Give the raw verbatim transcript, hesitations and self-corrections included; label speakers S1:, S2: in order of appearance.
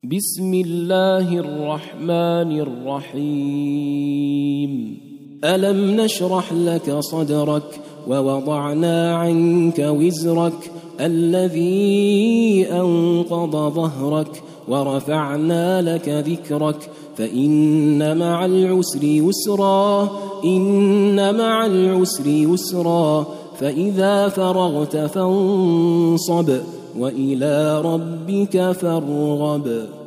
S1: بسم الله الرحمن الرحيم ألم نشرح لك صدرك ووضعنا عنك وزرك الذي أنقض ظهرك ورفعنا لك ذكرك فإن مع العسر يسرا إن مع العسر يسرا فإذا فرغت فانصب وإلى ربك فارغب.